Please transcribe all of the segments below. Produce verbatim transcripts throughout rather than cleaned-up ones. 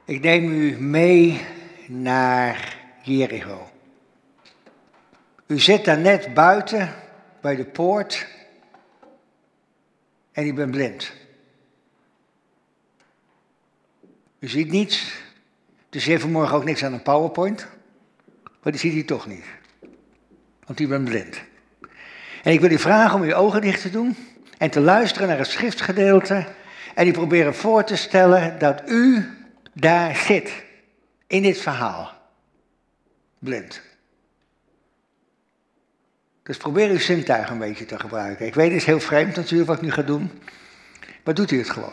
Ik neem u mee naar Jericho. U zit daar net buiten bij de poort en u bent blind. U ziet niets, dus u heeft vanmorgen ook niks aan een PowerPoint, maar die ziet u toch niet, want u bent blind. En ik wil u vragen om uw ogen dicht te doen en te luisteren naar het schriftgedeelte en u proberen voor te stellen dat u daar zit, in dit verhaal, blind. Dus probeer uw zintuigen een beetje te gebruiken. Ik weet, het is heel vreemd natuurlijk wat ik nu ga doen, maar doet u het gewoon.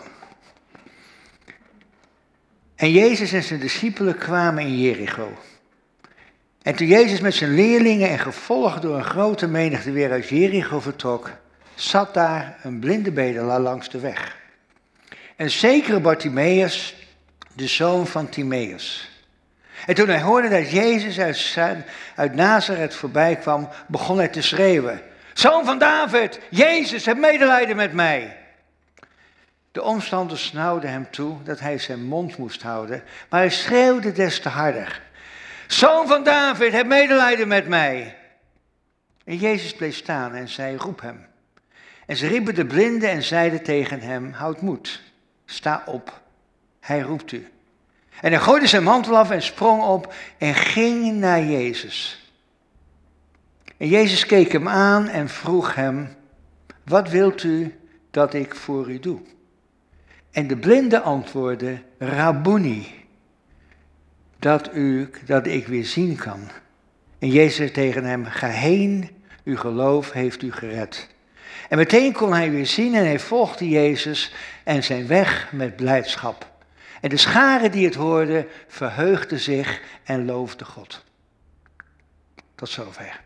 En Jezus en zijn discipelen kwamen in Jericho. En toen Jezus met zijn leerlingen en gevolgd door een grote menigte weer uit Jericho vertrok, zat daar een blinde bedelaar langs de weg. Een zekere Bartimaeus, de zoon van Timaeus. En toen hij hoorde dat Jezus uit, uit Nazareth voorbij kwam, begon hij te schreeuwen: Zoon van David, Jezus, heb medelijden met mij. De omstanders snauwden hem toe dat hij zijn mond moest houden, maar hij schreeuwde des te harder: Zoon van David, heb medelijden met mij. En Jezus bleef staan en zei: Roep hem. En ze riepen de blinde en zeiden tegen hem: Houd moed, sta op, hij roept u. En hij gooide zijn mantel af en sprong op en ging naar Jezus. En Jezus keek hem aan en vroeg hem: Wat wilt u dat ik voor u doe? En de blinde antwoordde: Rabboni, dat, u, dat ik weer zien kan. En Jezus zei tegen hem: Ga heen, uw geloof heeft u gered. En meteen kon hij weer zien en hij volgde Jezus en zijn weg met blijdschap. En de scharen die het hoorden verheugden zich en loofden God. Tot zover.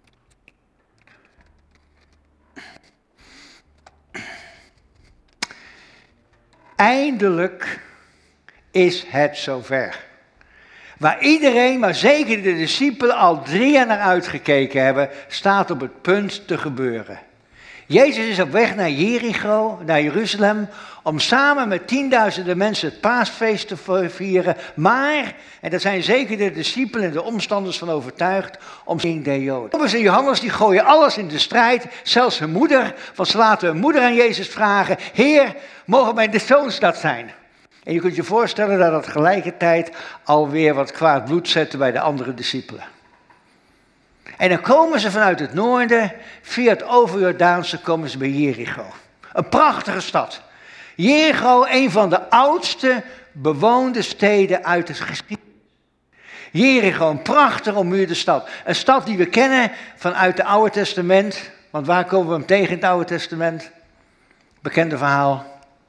Eindelijk is het zover. Waar iedereen, maar zeker de discipelen, al drie jaar naar uitgekeken hebben, staat op het punt te gebeuren. Jezus is op weg naar Jericho, naar Jeruzalem, om samen met tienduizenden mensen het paasfeest te vieren. Maar, en daar zijn zeker de discipelen en de omstanders van overtuigd, om king der Joden. Jacobus en Johannes die gooien alles in de strijd, zelfs hun moeder, want ze laten hun moeder aan Jezus vragen: Heer, mogen mijn zoons dat zijn? En je kunt je voorstellen dat dat tegelijkertijd alweer wat kwaad bloed zette bij de andere discipelen. En dan komen ze vanuit het noorden, via het overjordaanse komen ze bij Jericho. Een prachtige stad. Jericho, een van de oudste bewoonde steden uit de geschiedenis. Jericho, een prachtig ommuurde stad. Een stad die we kennen vanuit het Oude Testament. Want waar komen we hem tegen in het Oude Testament? Bekende verhaal.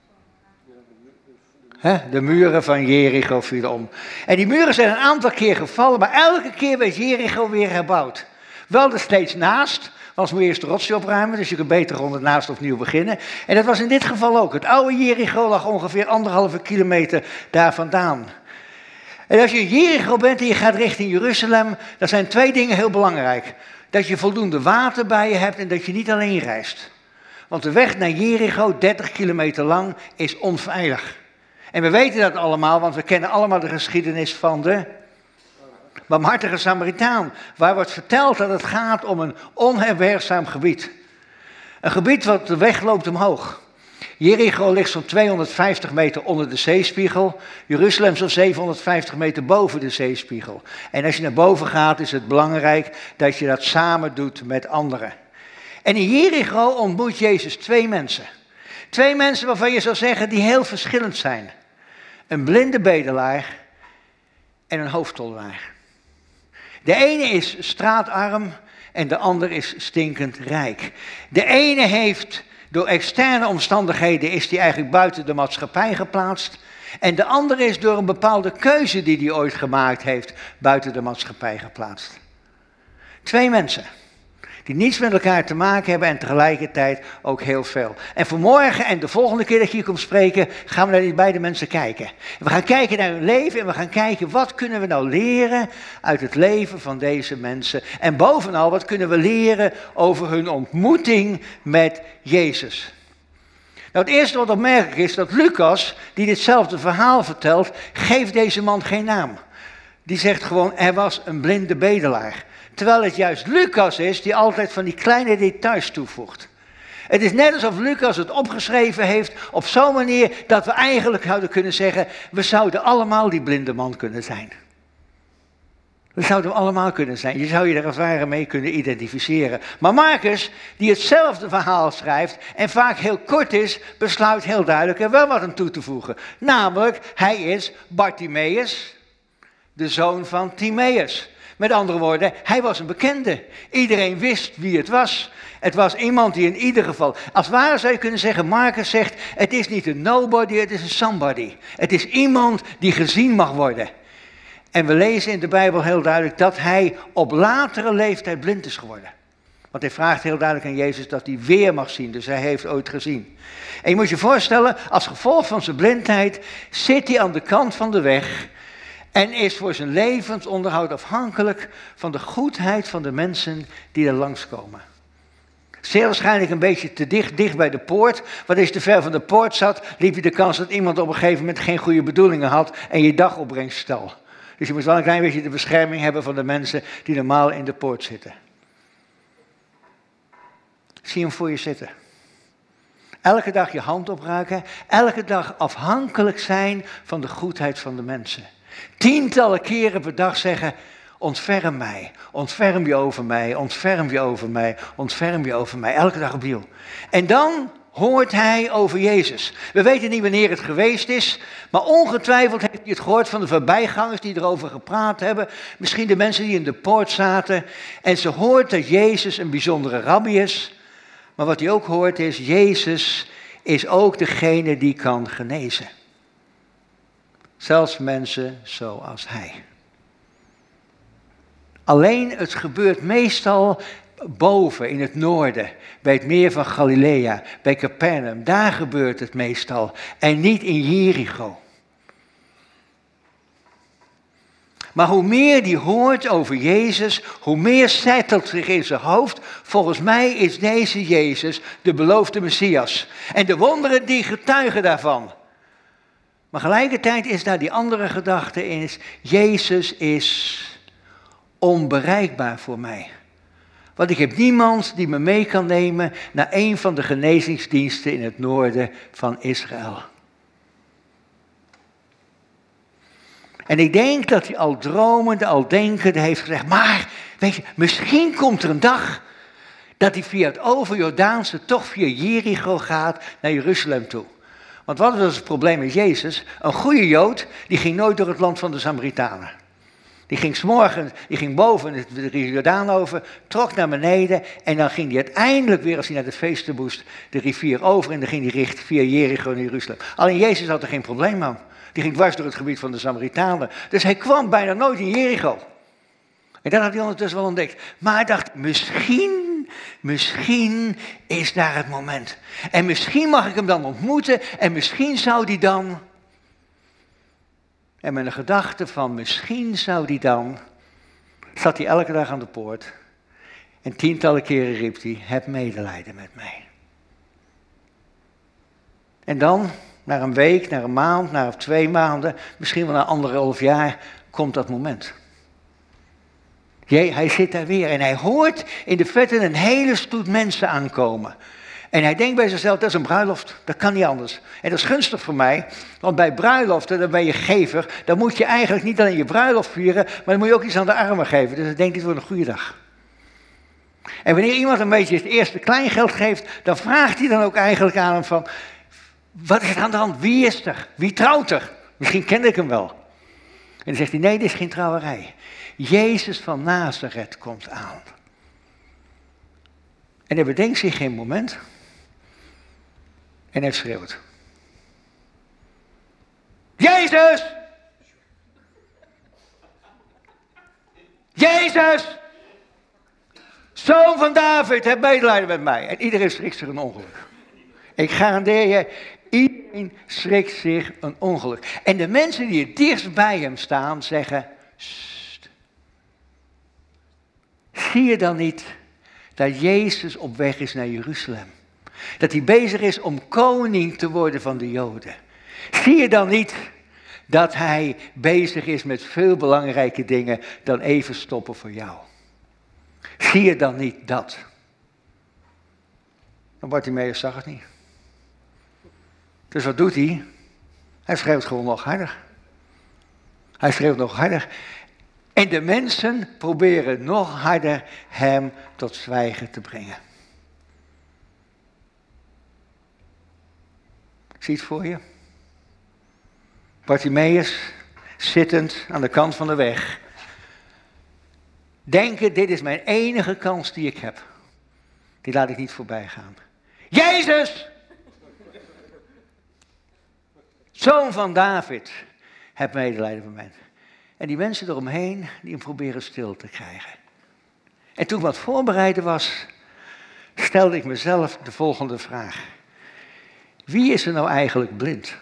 He, de muren van Jericho vielen om. En die muren zijn een aantal keer gevallen, maar elke keer werd Jericho weer herbouwd. Wel er steeds naast, want moet je eerst de rotzooi opruimen, dus je kunt beter rond het naast opnieuw beginnen. En dat was in dit geval ook. Het oude Jericho lag ongeveer anderhalve kilometer daar vandaan. En als je in Jericho bent en je gaat richting Jeruzalem, dan zijn twee dingen heel belangrijk. Dat je voldoende water bij je hebt en dat je niet alleen reist. Want de weg naar Jericho, dertig kilometer lang, is onveilig. En we weten dat allemaal, want we kennen allemaal de geschiedenis van de barmhartige Samaritaan. Waar wordt verteld dat het gaat om een onherbergzaam gebied. Een gebied wat de weg loopt omhoog. Jericho ligt zo'n tweehonderdvijftig meter onder de zeespiegel. Jeruzalem zo'n zevenhonderdvijftig meter boven de zeespiegel. En als je naar boven gaat is het belangrijk dat je dat samen doet met anderen. En in Jericho ontmoet Jezus twee mensen. Twee mensen waarvan je zou zeggen die heel verschillend zijn. Een blinde bedelaar en een hoofdtollenaar. De ene is straatarm en de ander is stinkend rijk. De ene heeft door externe omstandigheden is die eigenlijk buiten de maatschappij geplaatst. En de andere is door een bepaalde keuze die hij ooit gemaakt heeft buiten de maatschappij geplaatst. Twee mensen. Die niets met elkaar te maken hebben en tegelijkertijd ook heel veel. En vanmorgen en de volgende keer dat je hier komt spreken, gaan we naar die beide mensen kijken. We gaan kijken naar hun leven en we gaan kijken wat kunnen we nou leren uit het leven van deze mensen. En bovenal, wat kunnen we leren over hun ontmoeting met Jezus. Nou, het eerste wat opmerkelijk is, dat Lucas, die ditzelfde verhaal vertelt, geeft deze man geen naam. Die zegt gewoon, er was een blinde bedelaar. Terwijl het juist Lucas is, die altijd van die kleine details toevoegt. Het is net alsof Lucas het opgeschreven heeft op zo'n manier dat we eigenlijk zouden kunnen zeggen, we zouden allemaal die blinde man kunnen zijn. We zouden hem allemaal kunnen zijn. Je zou je er als het ware mee kunnen identificeren. Maar Marcus, die hetzelfde verhaal schrijft en vaak heel kort is, besluit heel duidelijk er wel wat aan toe te voegen. Namelijk, hij is Bartimaeus, de zoon van Timaeus. Met andere woorden, hij was een bekende. Iedereen wist wie het was. Het was iemand die in ieder geval, als het ware zou je kunnen zeggen, Marcus zegt, het is niet een nobody, het is een somebody. Het is iemand die gezien mag worden. En we lezen in de Bijbel heel duidelijk dat hij op latere leeftijd blind is geworden. Want hij vraagt heel duidelijk aan Jezus dat hij weer mag zien, dus hij heeft ooit gezien. En je moet je voorstellen, als gevolg van zijn blindheid zit hij aan de kant van de weg en is voor zijn levensonderhoud afhankelijk van de goedheid van de mensen die er langskomen. Zeer waarschijnlijk een beetje te dicht, dicht bij de poort. Want als je te ver van de poort zat, liep je de kans dat iemand op een gegeven moment geen goede bedoelingen had en je dagopbrengst stal. Dus je moet wel een klein beetje de bescherming hebben van de mensen die normaal in de poort zitten. Zie hem voor je zitten. Elke dag je hand opruiken, elke dag afhankelijk zijn van de goedheid van de mensen. Tientallen keren per dag zeggen, ontferm mij, ontferm je over mij, ontferm je over mij, ontferm je over mij. Elke dag opnieuw. En dan hoort hij over Jezus. We weten niet wanneer het geweest is, maar ongetwijfeld heeft hij het gehoord van de voorbijgangers die erover gepraat hebben. Misschien de mensen die in de poort zaten. En ze hoort dat Jezus een bijzondere rabbi is. Maar wat hij ook hoort is, Jezus is ook degene die kan genezen. Zelfs mensen zoals hij. Alleen het gebeurt meestal boven in het noorden, bij het meer van Galilea, bij Capernaum. Daar gebeurt het meestal en niet in Jericho. Maar hoe meer die hoort over Jezus, hoe meer settelt zich in zijn hoofd. Volgens mij is deze Jezus de beloofde Messias. En de wonderen die getuigen daarvan. Maar tegelijkertijd is daar die andere gedachte in, is, Jezus is onbereikbaar voor mij. Want ik heb niemand die me mee kan nemen naar een van de genezingsdiensten in het noorden van Israël. En ik denk dat hij al dromende, al denkende heeft gezegd, maar weet je, misschien komt er een dag dat hij via het overjordaanse toch via Jericho gaat naar Jeruzalem toe. Want wat was het probleem met Jezus? Een goede Jood, die ging nooit door het land van de Samaritanen. Die ging 's morgens, die ging boven de Jordaan over, trok naar beneden en dan ging hij uiteindelijk weer, als hij naar de feesten moest, de rivier over en dan ging hij richt via Jericho naar Jeruzalem. Alleen Jezus had er geen probleem aan. Die ging dwars door het gebied van de Samaritanen. Dus hij kwam bijna nooit in Jericho. En dat had hij ondertussen wel ontdekt. Maar hij dacht, misschien, misschien is daar het moment. En misschien mag ik hem dan ontmoeten en misschien zou die dan... En met een gedachte van misschien zou die dan, zat hij elke dag aan de poort. En tientallen keren riep hij, heb medelijden met mij. En dan, na een week, na een maand, na twee maanden, misschien wel na anderhalf jaar, komt dat moment. Hij zit daar weer en hij hoort in de verte een hele stoet mensen aankomen. En hij denkt bij zichzelf, dat is een bruiloft, dat kan niet anders. En dat is gunstig voor mij, want bij bruiloften, dan ben je gever, dan moet je eigenlijk niet alleen je bruiloft vieren, maar dan moet je ook iets aan de armen geven. Dus ik denk, dit wordt een goede dag. En wanneer iemand een beetje het eerste kleingeld geeft, dan vraagt hij dan ook eigenlijk aan hem van, wat is er aan de hand? Wie is er? Wie trouwt er? Misschien kende ik hem wel. En dan zegt hij, nee, dit is geen trouwerij. Jezus van Nazareth komt aan. En hij bedenkt zich geen moment. En hij schreeuwt. Jezus! Jezus! Zoon van David, heb medelijden met mij. En iedereen schrikt zich een ongeluk. Ik garandeer je, iedereen schrikt zich een ongeluk. En de mensen die het dichtst bij hem staan zeggen, Sst. Zie je dan niet dat Jezus op weg is naar Jeruzalem? Dat hij bezig is om koning te worden van de Joden. Zie je dan niet dat hij bezig is met veel belangrijke dingen dan even stoppen voor jou? Zie je dan niet dat? Maar Bartimaeus zag het niet. Dus wat doet hij? Hij schreeuwt gewoon nog harder. Hij schreeuwt nog harder. En de mensen proberen nog harder hem tot zwijgen te brengen. Zie je het voor je? Bartimaeus, zittend aan de kant van de weg. Denken, dit is mijn enige kans die ik heb. Die laat ik niet voorbij gaan. Jezus! Zoon van David, heb medelijden van mij. En die mensen eromheen, die hem proberen stil te krijgen. En toen ik wat voorbereiden was, stelde ik mezelf de volgende vraag. Wie is er nou eigenlijk blind?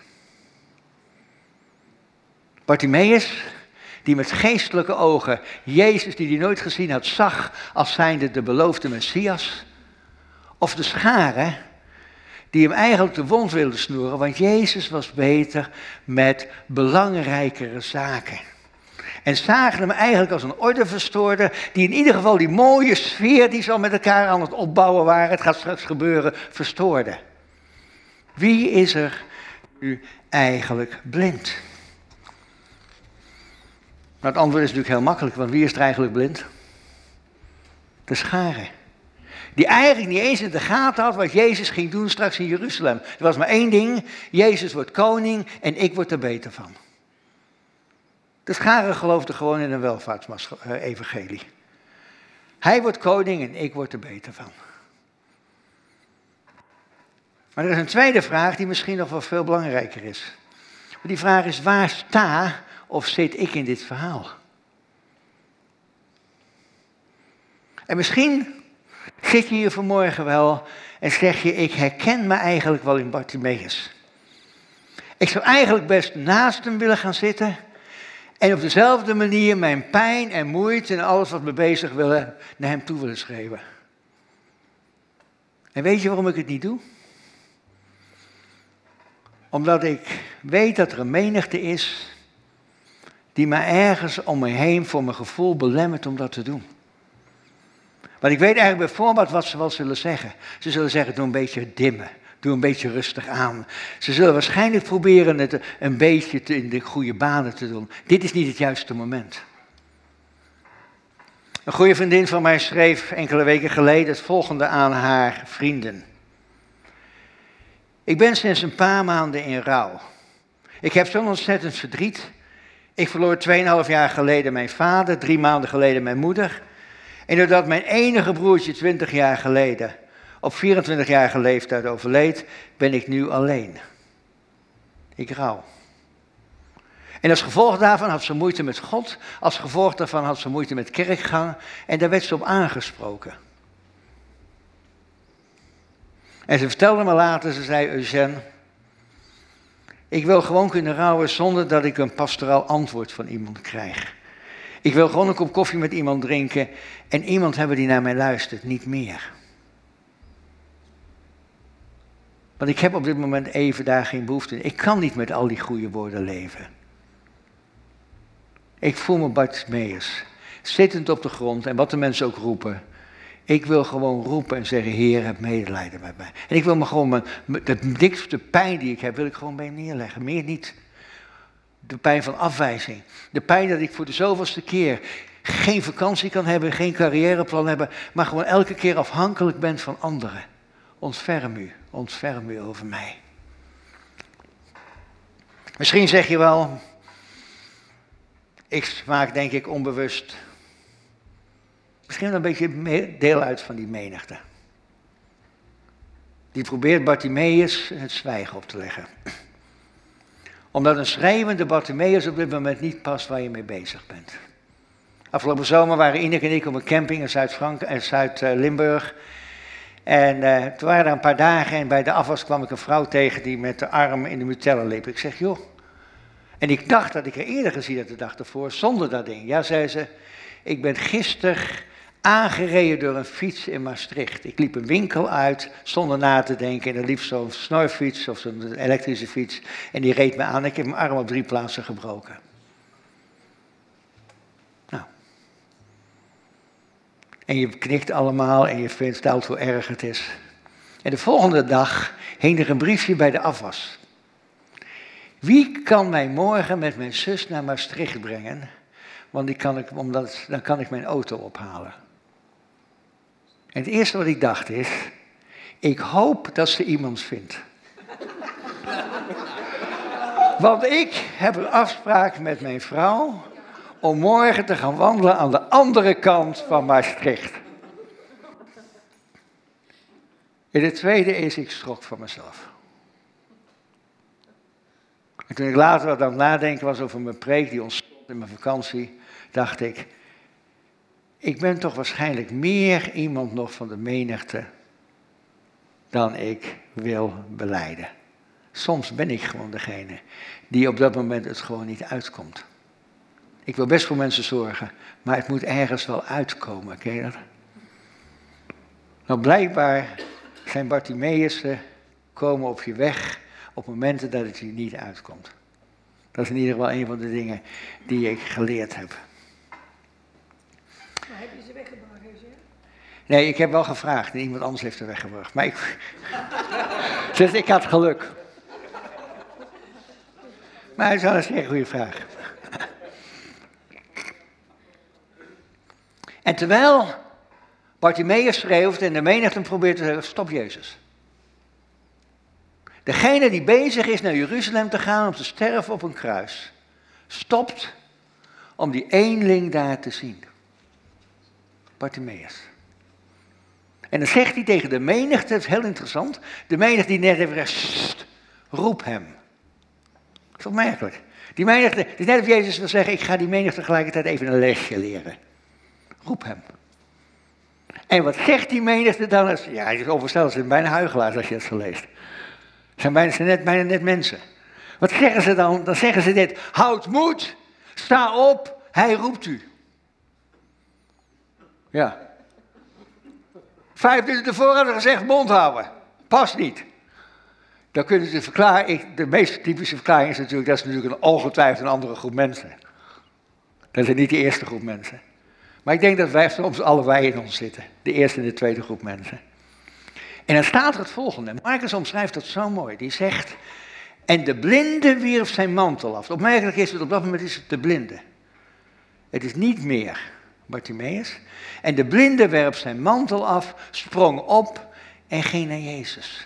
Bartimaeus, die met geestelijke ogen Jezus, die hij nooit gezien had, zag als zijnde de beloofde Messias? Of de scharen, die hem eigenlijk de wond wilden snoeren, want Jezus was beter met belangrijkere zaken. En zagen hem eigenlijk als een ordeverstoorder, die in ieder geval die mooie sfeer die ze al met elkaar aan het opbouwen waren, het gaat straks gebeuren, verstoorde. Wie is er nu eigenlijk blind? Nou, het antwoord is natuurlijk heel makkelijk, want wie is er eigenlijk blind? De scharen. Die eigenlijk niet eens in de gaten had wat Jezus ging doen straks in Jeruzalem. Er was maar één ding, Jezus wordt koning en ik word er beter van. De scharen geloofden gewoon in een welvaartsevangelie. Hij wordt koning en ik word er beter van. Maar er is een tweede vraag die misschien nog wel veel belangrijker is. Die vraag is, waar sta of zit ik in dit verhaal? En misschien zit je hier vanmorgen wel en zeg je, ik herken me eigenlijk wel in Bartimaeus. Ik zou eigenlijk best naast hem willen gaan zitten en op dezelfde manier mijn pijn en moeite en alles wat me bezig willen naar hem toe willen schreeuwen. En weet je waarom ik het niet doe? Omdat ik weet dat er een menigte is die me ergens om me heen voor mijn gevoel belemmert om dat te doen. Want ik weet eigenlijk bijvoorbeeld wat ze wel zullen zeggen. Ze zullen zeggen, doe een beetje dimmen. Doe een beetje rustig aan. Ze zullen waarschijnlijk proberen het een beetje te, in de goede banen te doen. Dit is niet het juiste moment. Een goede vriendin van mij schreef enkele weken geleden het volgende aan haar vrienden. Ik ben sinds een paar maanden in rouw. Ik heb zo'n ontzettend verdriet. Ik verloor tweeënhalf jaar geleden mijn vader, drie maanden geleden mijn moeder. En doordat mijn enige broertje twintig jaar geleden op vierentwintigjarige leeftijd overleed, ben ik nu alleen. Ik rouw. En als gevolg daarvan had ze moeite met God, als gevolg daarvan had ze moeite met kerkgang en daar werd ze op aangesproken. En ze vertelde me later, ze zei, Eugène, ik wil gewoon kunnen rouwen zonder dat ik een pastoraal antwoord van iemand krijg. Ik wil gewoon een kop koffie met iemand drinken en iemand hebben die naar mij luistert, niet meer. Want ik heb op dit moment even daar geen behoefte in. Ik kan niet met al die goede woorden leven. Ik voel me Bartimaeus, zittend op de grond en wat de mensen ook roepen. Ik wil gewoon roepen en zeggen, Heer, heb medelijden met mij. En ik wil me gewoon, mijn, de dikste pijn die ik heb, wil ik gewoon bij hem neerleggen. Meer niet. De pijn van afwijzing. De pijn dat ik voor de zoveelste keer geen vakantie kan hebben, geen carrièreplan hebben, maar gewoon elke keer afhankelijk ben van anderen. Ontferm u, ontferm u over mij. Misschien zeg je wel, ik maak denk ik onbewust misschien wel een beetje deel uit van die menigte. Die probeert Bartimaeus het zwijgen op te leggen. Omdat een schreeuwende Bartimaeus op dit moment niet past waar je mee bezig bent. Afgelopen zomer waren Ineke en ik op een camping in Zuid-Frankrijk, Zuid-Limburg. En uh, toen waren er een paar dagen en bij de afwas kwam ik een vrouw tegen die met de arm in de mutellen liep. Ik zeg, joh. En ik dacht dat ik er eerder gezien had de dag ervoor, zonder dat ding. Ja, zei ze, ik ben gisteravond aangereden door een fiets in Maastricht. Ik liep een winkel uit, zonder na te denken. En er liep zo'n snorfiets of zo'n elektrische fiets. En die reed me aan. Ik heb mijn arm op drie plaatsen gebroken. Nou. En je knikt allemaal en je vindt stelt hoe erg het is. En de volgende dag hing er een briefje bij de afwas. Wie kan mij morgen met mijn zus naar Maastricht brengen? Want die kan ik, omdat, dan kan ik mijn auto ophalen. En het eerste wat ik dacht is, ik hoop dat ze iemand vindt. Want ik heb een afspraak met mijn vrouw om morgen te gaan wandelen aan de andere kant van Maastricht. En de tweede is, ik schrok van mezelf. En toen ik later wat aan het nadenken was over mijn preek die ontstond in mijn vakantie, dacht ik, ik ben toch waarschijnlijk meer iemand nog van de menigte dan ik wil belijden. Soms ben ik gewoon degene die op dat moment het gewoon niet uitkomt. Ik wil best voor mensen zorgen, maar het moet ergens wel uitkomen, ken je dat? Nou, blijkbaar zijn Bartimeüssen komen op je weg op momenten dat het je niet uitkomt. Dat is in ieder geval een van de dingen die ik geleerd heb. Maar heb je ze weggebracht, hè? Nee, ik heb wel gevraagd en iemand anders heeft ze weggebracht. Maar ik, dus ik had geluk. Maar het is wel een zeer goede vraag. En terwijl Bartimeüs schreeuwt en de menigte probeert te zeggen, stop Jezus. Degene die bezig is naar Jeruzalem te gaan om te sterven op een kruis, stopt om die eenling daar te zien. Bartimeüs. En dan zegt hij tegen de menigte, dat is heel interessant, de menigte die net heeft gezegd, roep hem. Dat is opmerkelijk. Die menigte, die net op Jezus wil zeggen, ik ga die menigte tegelijkertijd even een lesje leren. Roep hem. En wat zegt die menigte dan? Ja, het is onvoorstelbaar, het zijn bijna huigelaars als je het zo leest. Het zijn bijna, zijn net, bijna net mensen. Wat zeggen ze dan? Dan zeggen ze dit, houd moed, sta op, hij roept u. Ja. Vijf minuten ervoor hadden ze gezegd, mond houden. Past niet. Dan kunnen ze verklaren, ik, de meest typische verklaring is natuurlijk, dat is natuurlijk een ongetwijfeld een andere groep mensen. Dat is niet de eerste groep mensen. Maar ik denk dat wij soms allebei in ons zitten. De eerste en de tweede groep mensen. En dan staat er het volgende. Marcus omschrijft dat zo mooi. Die zegt, en de blinde wierp zijn mantel af. Opmerkelijk is het, op dat moment is het de blinde. Het is niet meer Bartimeüs. En de blinde werp zijn mantel af, sprong op en ging naar Jezus.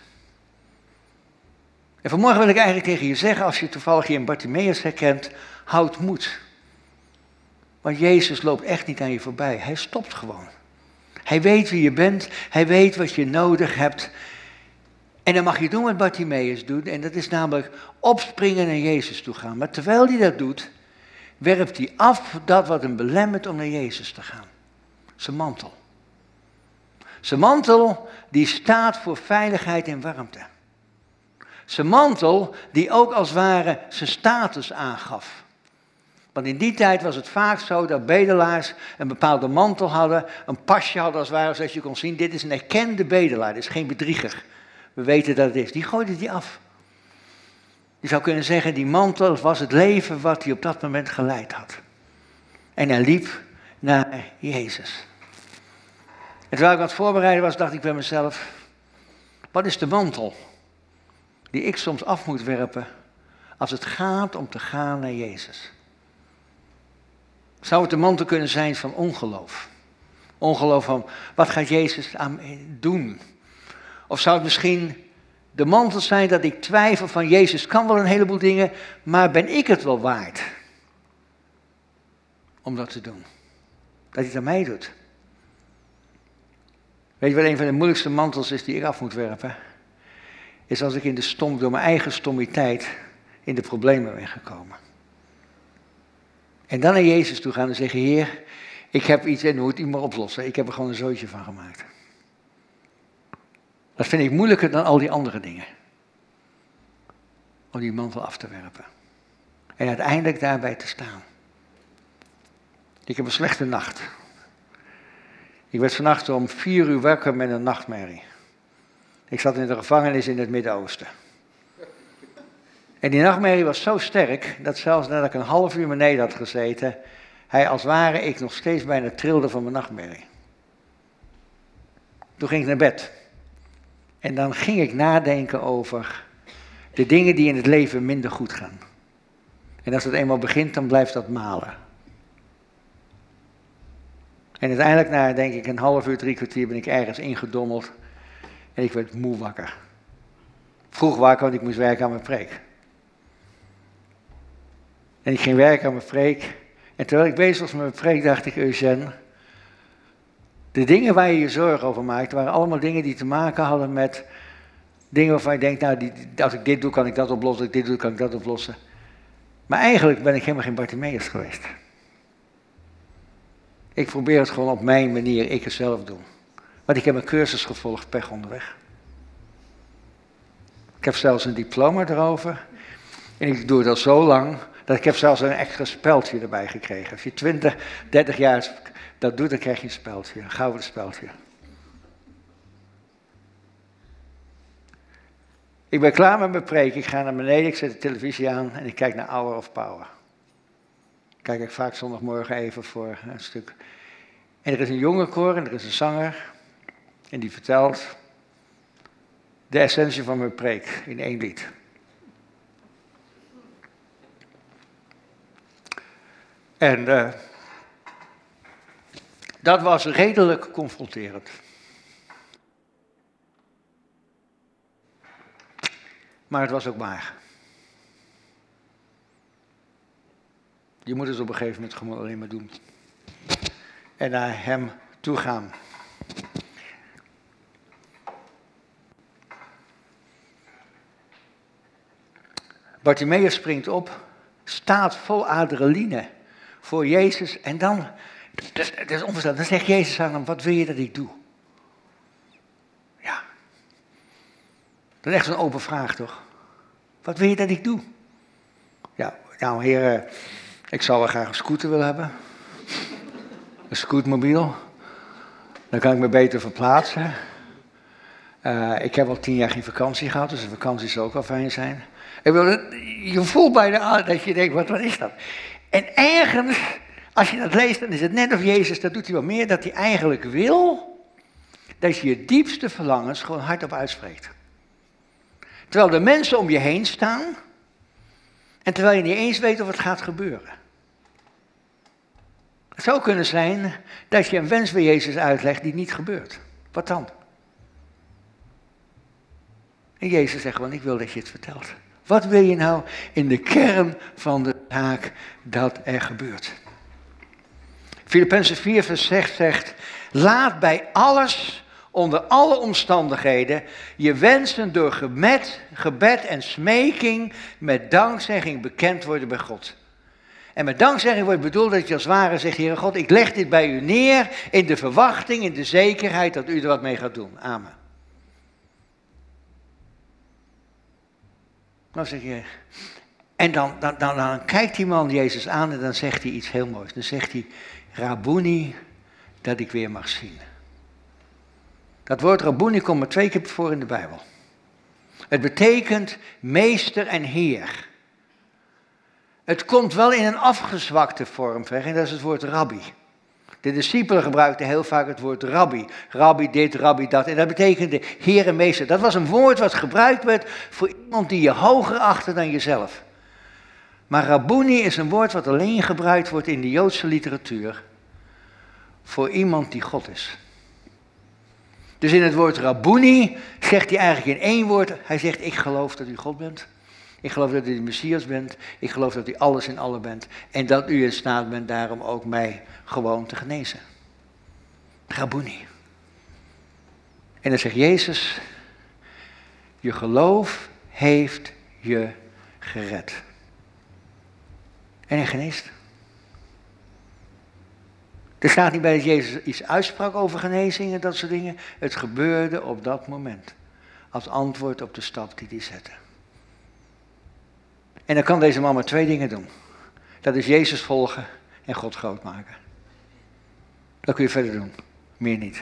En vanmorgen wil ik eigenlijk tegen je zeggen, als je toevallig hier een Bartimeüs herkent, houd moed. Want Jezus loopt echt niet aan je voorbij. Hij stopt gewoon. Hij weet wie je bent. Hij weet wat je nodig hebt. En dan mag je doen wat Bartimeüs doet. En dat is namelijk opspringen naar Jezus toe gaan. Maar terwijl hij dat doet, werpt hij af dat wat hem belemmert om naar Jezus te gaan. Zijn mantel. Zijn mantel die staat voor veiligheid en warmte. Zijn mantel die ook als het ware zijn status aangaf. Want in die tijd was het vaak zo dat bedelaars een bepaalde mantel hadden, een pasje hadden als het ware, zodat je kon zien, dit is een erkende bedelaar, dit is geen bedrieger. We weten dat het is. Die gooide die af. Je zou kunnen zeggen, die mantel was het leven wat hij op dat moment geleid had. En hij liep naar Jezus. En terwijl ik aan het voorbereiden was, dacht ik bij mezelf, wat is de mantel die ik soms af moet werpen als het gaat om te gaan naar Jezus? Zou het de mantel kunnen zijn van ongeloof? Ongeloof van, wat gaat Jezus aan doen? Of zou het misschien de mantel zijn dat ik twijfel van, Jezus kan wel een heleboel dingen, maar ben ik het wel waard om dat te doen? Dat hij het aan mij doet. Weet je wat een van de moeilijkste mantels is die ik af moet werpen? Is als ik in de stom, door mijn eigen stommiteit in de problemen ben gekomen. En dan naar Jezus toe gaan en zeggen, Heer, ik heb iets en moet u maar oplossen. Ik heb er gewoon een zootje van gemaakt. Dat vind ik moeilijker dan al die andere dingen. Om die mantel af te werpen. En uiteindelijk daarbij te staan. Ik heb een slechte nacht. Ik werd vannacht om vier uur wakker met een nachtmerrie. Ik zat in de gevangenis in het Midden-Oosten. En die nachtmerrie was zo sterk, dat zelfs nadat ik een half uur beneden had gezeten, hij als ware ik nog steeds bijna trilde van mijn nachtmerrie. Toen ging ik naar bed. En dan ging ik nadenken over de dingen die in het leven minder goed gaan. En als het eenmaal begint, dan blijft dat malen. En uiteindelijk, na denk ik een half uur, drie kwartier, ben ik ergens ingedommeld. En ik werd moe wakker. Vroeg wakker, want ik moest werken aan mijn preek. En ik ging werken aan mijn preek. En terwijl ik bezig was met mijn preek, dacht ik, Eugène, de dingen waar je je zorgen over maakt, waren allemaal dingen die te maken hadden met dingen waarvan je denkt, nou, die, als ik dit doe, kan ik dat oplossen, als ik dit doe, kan ik dat oplossen. Maar eigenlijk ben ik helemaal geen Bartimeus geweest. Ik probeer het gewoon op mijn manier, ik het zelf doen. Want ik heb een cursus gevolgd, Pech onderweg. Ik heb zelfs een diploma erover. En ik doe het al zo lang, dat ik heb zelfs een extra speldje erbij gekregen. Als je twintig, dertig jaar dat doet, dan krijg je een speldje, een gouden speldje. Ik ben klaar met mijn preek, ik ga naar beneden, ik zet de televisie aan en ik kijk naar Hour of Power. Kijk ik vaak zondagmorgen even voor een stuk. En er is een jongerenkoor en er is een zanger en die vertelt de essentie van mijn preek in één lied. En uh, dat was redelijk confronterend. Maar het was ook waar. Je moet het op een gegeven moment gewoon alleen maar doen. En naar hem toe gaan. Bartimeus springt op, staat vol adrenaline voor Jezus. En dan, dat is, dat is onvoorstelbaar, dan zegt Jezus aan hem, wat wil je dat ik doe? Ja. Dat is echt zo'n open vraag, toch? Wat wil je dat ik doe? Ja, nou heren, ik zou wel graag een scooter willen hebben. Een scootmobiel. Dan kan ik me beter verplaatsen. Uh, ik heb al tien jaar geen vakantie gehad, dus de vakantie zou ook wel fijn zijn. Ik wil, je voelt bijna aan dat je denkt, wat, wat is dat? En ergens, als je dat leest, dan is het net of Jezus, dat doet hij wel meer, dat hij eigenlijk wil dat je je diepste verlangens gewoon hardop uitspreekt. Terwijl de mensen om je heen staan en terwijl je niet eens weet of het gaat gebeuren. Het zou kunnen zijn dat je een wens bij Jezus uitlegt die niet gebeurt. Wat dan? En Jezus zegt gewoon, ik wil dat je het vertelt. Wat wil je nou in de kern van de zaak dat er gebeurt? Filippenzen vier vers zes zegt, laat bij alles, onder alle omstandigheden, je wensen door gebed, gebed en smeking met dankzegging bekend worden bij God. En met dankzegging wordt bedoeld dat je als het ware zegt, Heere God, ik leg dit bij u neer in de verwachting, in de zekerheid dat u er wat mee gaat doen. Amen. Dan zeg je, en dan, dan, dan, dan kijkt die man Jezus aan en dan zegt hij iets heel moois. Dan zegt hij, Rabboni, dat ik weer mag zien. Dat woord Rabboni komt maar twee keer voor in de Bijbel. Het betekent meester en heer. Het komt wel in een afgezwakte vorm weg en dat is het woord rabbi. De discipelen gebruikten heel vaak het woord rabbi. Rabbi dit, rabbi dat. En dat betekende heer en meester. Dat was een woord wat gebruikt werd voor iemand die je hoger achtte dan jezelf. Maar Rabboni is een woord wat alleen gebruikt wordt in de Joodse literatuur voor iemand die God is. Dus in het woord Rabboni zegt hij eigenlijk in één woord, hij zegt ik geloof dat u God bent. Ik geloof dat u de Messias bent. Ik geloof dat u alles in allen bent. En dat u in staat bent daarom ook mij gewoon te genezen. Rabboni. En dan zegt Jezus, je geloof heeft je gered. En hij geneest. Er staat niet bij dat Jezus iets uitsprak over genezing en dat soort dingen. Het gebeurde op dat moment. Als antwoord op de stap die hij zette. En dan kan deze man maar twee dingen doen. Dat is Jezus volgen en God groot maken. Dat kun je verder doen. Meer niet.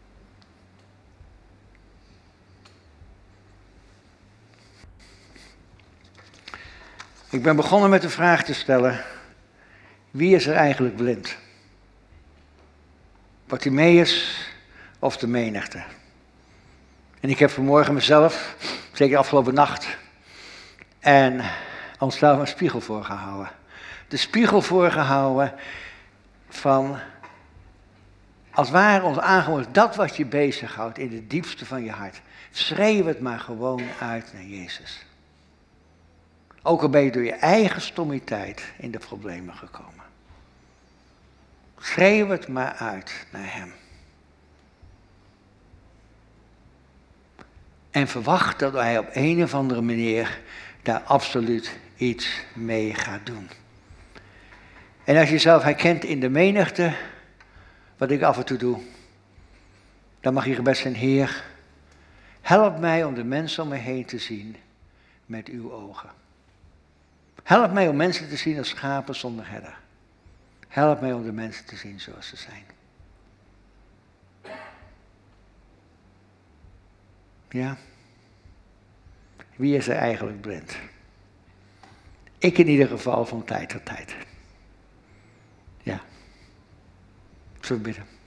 Ik ben begonnen met de vraag te stellen, wie is er eigenlijk blind? Bartimaeus of de menigte? En ik heb vanmorgen mezelf, zeker afgelopen nacht, en onszelf een spiegel voorgehouden. De spiegel voorgehouden van, als het ware ons aangemoedigd, dat wat je bezighoudt in het diepste van je hart. Schreeuw het maar gewoon uit naar Jezus. Ook al ben je door je eigen stommiteit in de problemen gekomen. Schreeuw het maar uit naar Hem. En verwacht dat Hij op een of andere manier daar absoluut iets mee gaat doen. En als je jezelf herkent in de menigte, wat ik af en toe doe, dan mag je gebed zijn, Heer, help mij om de mensen om me heen te zien met uw ogen. Help mij om mensen te zien als schapen zonder herder. Help mij om de mensen te zien zoals ze zijn. Ja. Wie is er eigenlijk blind? Ik in ieder geval van tijd tot tijd. Ja. Zullen we bidden?